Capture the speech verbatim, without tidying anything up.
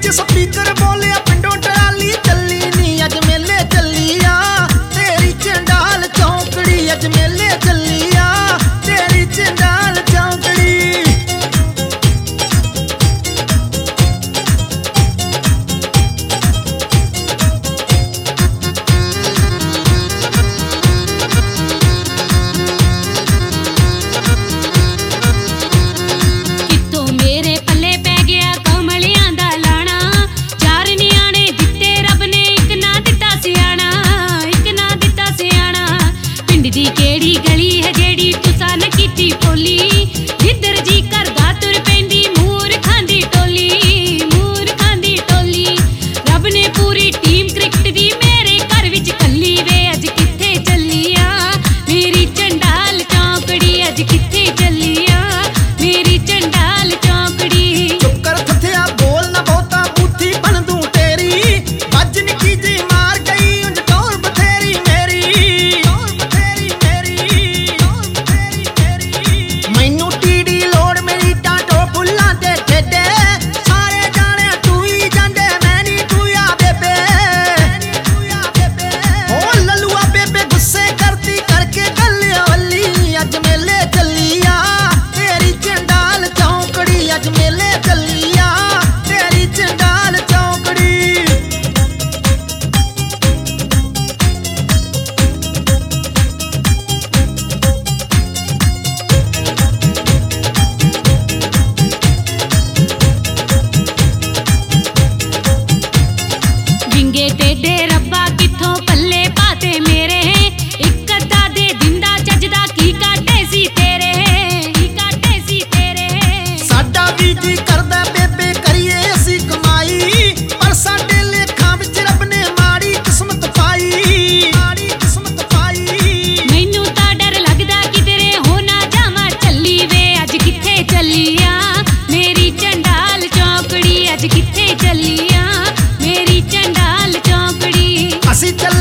च स्पीकर बोलिया पिंडों टराली चली नी अज मेले चलिया तेरी चंडाल चौकड़ी अज मेले चलिया तेरी चंडाल चौकड़ी। केड़ी गली है जेड़ी तुसा न कीती पोली जिधर जी करदा तुर पैंदी मूर खांदी टोली मूर खांदी टोली। रब ने पूरी टीम क्रिकेट दी मेरे घर विच कल्ली वे अज किथे चलिया मेरी चंडाल चौकड़ी अज किथे चलिया मेरी चंडाल चौकड़ी। चुप कर थथिया बोल ना बहुता बूथी बन दूं तेरी बज निकी जी मार गई उंज टोर बथेरी मेरी मैनू टीडी लोड़ मेरी टाटो फुल्लां ते ठेडे सारे जाने तू ही जांदे मैं नी तू या बेबे ओ ललुआ बेबे गुस्से करती करके गलिया वल्ली अज मेले चलिया तेरी चंडाल चौकड़ी अज मेले चलिया तेरी चंडाल चौकड़ी। विंगे टेढ़े रब्बा किथों पल्ले पाते मेरे इक अद्धा दे दिंदा चजदा की काटे सी तेरे की काटे सी तेरे। साडा भी जी करदा बेबे करिए असी कमाई पर साडे लेखां विच रब ने माड़ी किस्मत पाई माड़ी किस्मत पाई। मैनू तां डर लगदा किधरे हो ना जावां चली वे अज किथे चलिया मेरी चंडाल चौकड़ी अज किथे चलिया मेरी चंडाल चौकड़ी। असी चल